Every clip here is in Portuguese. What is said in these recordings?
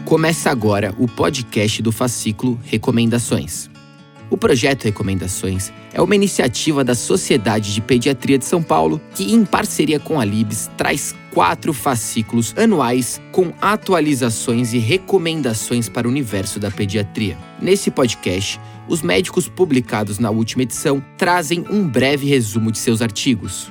Começa agora o podcast do fascículo Recomendações. O projeto Recomendações é uma iniciativa da Sociedade de Pediatria de São Paulo que, em parceria com a Libs, traz 4 fascículos anuais com atualizações e recomendações para o universo da pediatria. Nesse podcast, os médicos publicados na última edição trazem um breve resumo de seus artigos.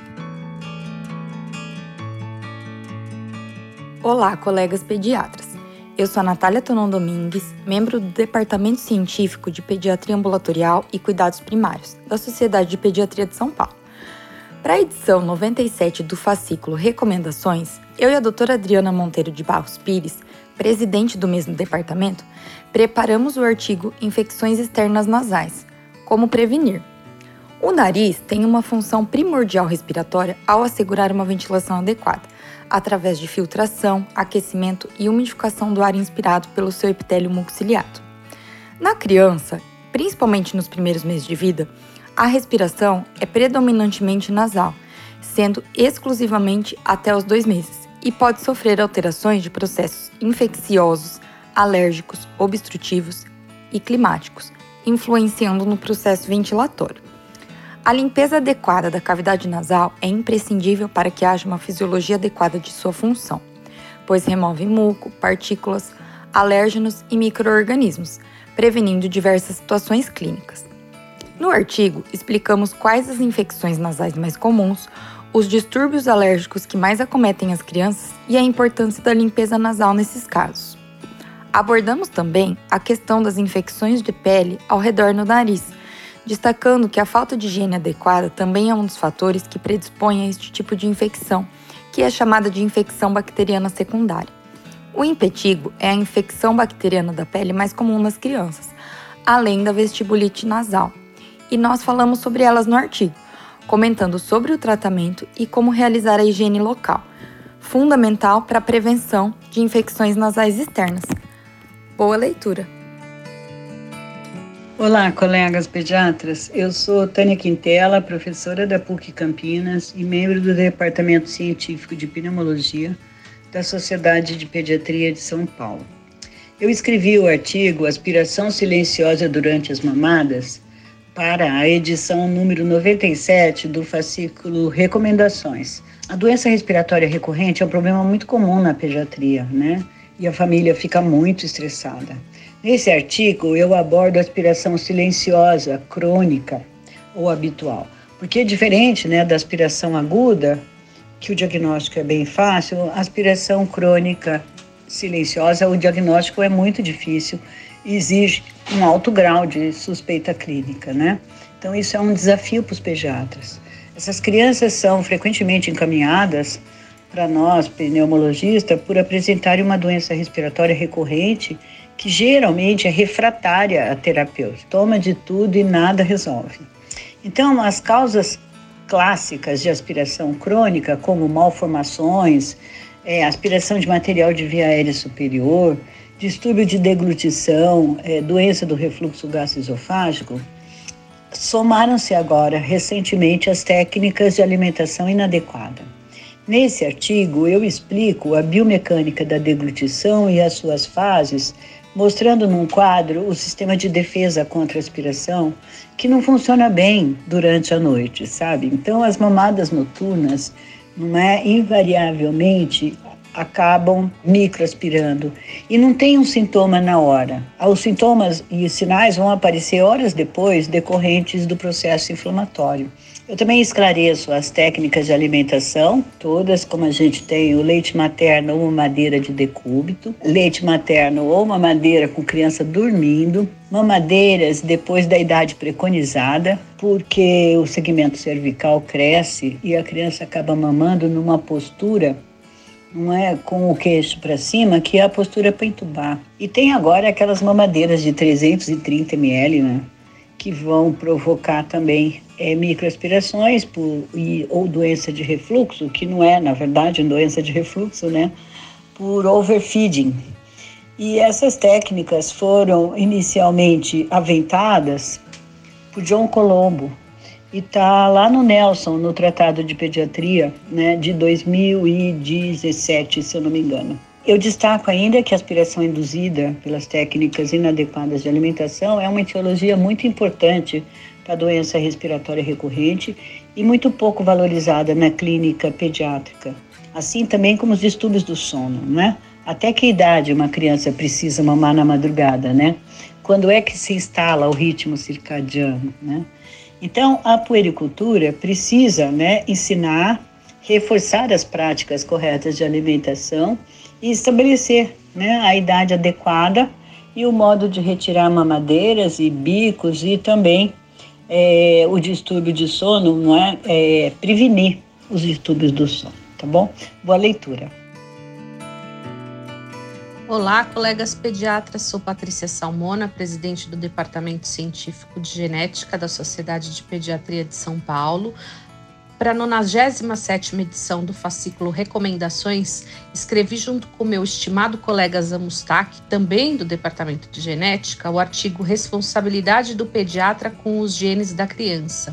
Olá, colegas pediatras. Eu sou a Natália Tonon Domingues, membro do Departamento Científico de Pediatria Ambulatorial e Cuidados Primários, da Sociedade de Pediatria de São Paulo. Para a edição 97 do fascículo Recomendações, eu e a doutora Adriana Monteiro de Barros Pires, presidente do mesmo departamento, preparamos o artigo Infecções Externas Nasais, como prevenir. O nariz tem uma função primordial respiratória ao assegurar uma ventilação adequada, através de filtração, aquecimento e umidificação do ar inspirado pelo seu epitélio mucociliado. Na criança, principalmente nos primeiros meses de vida, a respiração é predominantemente nasal, sendo exclusivamente até os 2 meses, e pode sofrer alterações de processos infecciosos, alérgicos, obstrutivos e climáticos, influenciando no processo ventilatório. A limpeza adequada da cavidade nasal é imprescindível para que haja uma fisiologia adequada de sua função, pois remove muco, partículas, alérgenos e micro-organismos, prevenindo diversas situações clínicas. No artigo, explicamos quais as infecções nasais mais comuns, os distúrbios alérgicos que mais acometem as crianças e a importância da limpeza nasal nesses casos. Abordamos também a questão das infecções de pele ao redor do nariz, destacando que a falta de higiene adequada também é um dos fatores que predispõe a este tipo de infecção, que é chamada de infecção bacteriana secundária. O impetigo é a infecção bacteriana da pele mais comum nas crianças, além da vestibulite nasal, e nós falamos sobre elas no artigo, comentando sobre o tratamento e como realizar a higiene local, fundamental para a prevenção de infecções nasais externas. Boa leitura! Olá, colegas pediatras. Eu sou Tânia Quintela, professora da PUC Campinas e membro do Departamento Científico de Pneumologia da Sociedade de Pediatria de São Paulo. Eu escrevi o artigo Aspiração Silenciosa durante as Mamadas para a edição número 97 do fascículo Recomendações. A doença respiratória recorrente é um problema muito comum na pediatria, né? E a família fica muito estressada. Nesse artigo, eu abordo a aspiração silenciosa, crônica ou habitual, porque é diferente, né, da aspiração aguda, que o diagnóstico é bem fácil, a aspiração crônica silenciosa, o diagnóstico é muito difícil e exige um alto grau de suspeita clínica, né? Então, isso é um desafio para os pediatras. Essas crianças são frequentemente encaminhadas para nós, pneumologistas, por apresentarem uma doença respiratória recorrente que geralmente é refratária a terapêutica, toma de tudo e nada resolve. Então, as causas clássicas de aspiração crônica, como malformações, aspiração de material de via aérea superior, distúrbio de deglutição, doença do refluxo gastroesofágico, somaram-se agora recentemente às técnicas de alimentação inadequada. Nesse artigo, eu explico a biomecânica da deglutição e as suas fases, mostrando num quadro o sistema de defesa contra a aspiração, que não funciona bem durante a noite, sabe? Então, as mamadas noturnas, invariavelmente, acabam microaspirando e não tem um sintoma na hora. Os sintomas e sinais vão aparecer horas depois, decorrentes do processo inflamatório. Eu também esclareço as técnicas de alimentação, todas, como a gente tem o leite materno ou mamadeira de decúbito, leite materno ou mamadeira com criança dormindo, mamadeiras depois da idade preconizada, porque o segmento cervical cresce e a criança acaba mamando numa postura, não é com o queixo para cima, que é a postura para entubar. E tem agora aquelas mamadeiras de 330 ml, né, que vão provocar também microaspirações ou doença de refluxo, que não é, na verdade, doença de refluxo, né, por overfeeding. E essas técnicas foram inicialmente aventadas por John Colombo e está lá no Nelson, no Tratado de Pediatria, né, de 2017, se eu não me engano. Eu destaco ainda que a aspiração induzida pelas técnicas inadequadas de alimentação é uma etiologia muito importante para a doença respiratória recorrente e muito pouco valorizada na clínica pediátrica. Assim também como os distúrbios do sono, né? Até que idade uma criança precisa mamar na madrugada, né? Quando é que se instala o ritmo circadiano, né? Então, a puericultura precisa, né, ensinar, reforçar as práticas corretas de alimentação e estabelecer, né, a idade adequada e o modo de retirar mamadeiras e bicos e também o distúrbio de sono, não é? Prevenir os distúrbios do sono, tá bom? Boa leitura. Olá, colegas pediatras, sou Patrícia Salmona, presidente do Departamento Científico de Genética da Sociedade de Pediatria de São Paulo. Para a 97ª edição do fascículo Recomendações, escrevi junto com meu estimado colega Zamustak, também do Departamento de Genética, o artigo Responsabilidade do Pediatra com os Genes da Criança.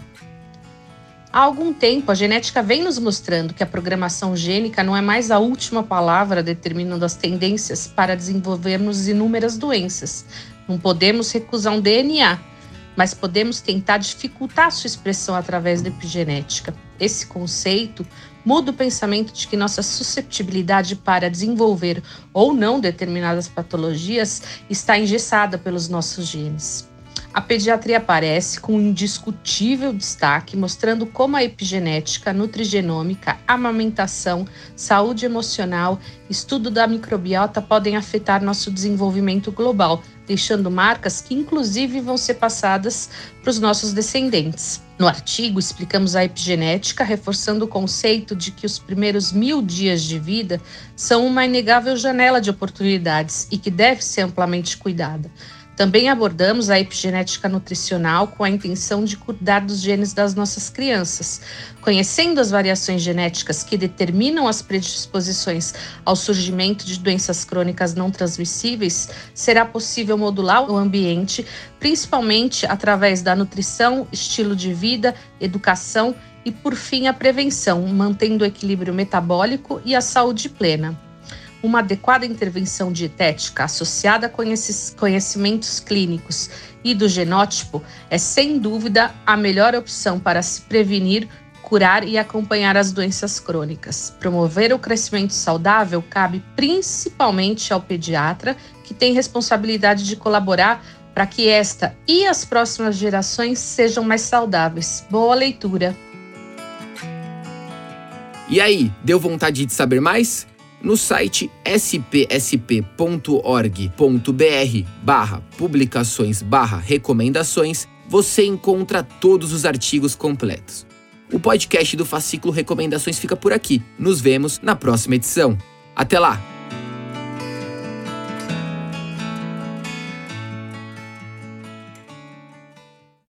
Há algum tempo, a genética vem nos mostrando que a programação gênica não é mais a última palavra determinando as tendências para desenvolvermos inúmeras doenças. Não podemos recusar um DNA, mas podemos tentar dificultar sua expressão através da epigenética. Esse conceito muda o pensamento de que nossa susceptibilidade para desenvolver ou não determinadas patologias está engessada pelos nossos genes. A pediatria aparece com um indiscutível destaque, mostrando como a epigenética, nutrigenômica, amamentação, saúde emocional, estudo da microbiota podem afetar nosso desenvolvimento global, deixando marcas que inclusive vão ser passadas para os nossos descendentes. No artigo, explicamos a epigenética, reforçando o conceito de que os primeiros 1000 dias de vida são uma inegável janela de oportunidades e que deve ser amplamente cuidada. Também abordamos a epigenética nutricional com a intenção de cuidar dos genes das nossas crianças. Conhecendo as variações genéticas que determinam as predisposições ao surgimento de doenças crônicas não transmissíveis, será possível modular o ambiente, principalmente através da nutrição, estilo de vida, educação e, por fim, a prevenção, mantendo o equilíbrio metabólico e a saúde plena. Uma adequada intervenção dietética associada com esses conhecimentos clínicos e do genótipo é, sem dúvida, a melhor opção para se prevenir, curar e acompanhar as doenças crônicas. Promover o crescimento saudável cabe principalmente ao pediatra, que tem responsabilidade de colaborar para que esta e as próximas gerações sejam mais saudáveis. Boa leitura! E aí, deu vontade de saber mais? No site spsp.org.br/publicações/recomendações, você encontra todos os artigos completos. O podcast do fascículo Recomendações fica por aqui. Nos vemos na próxima edição. Até lá!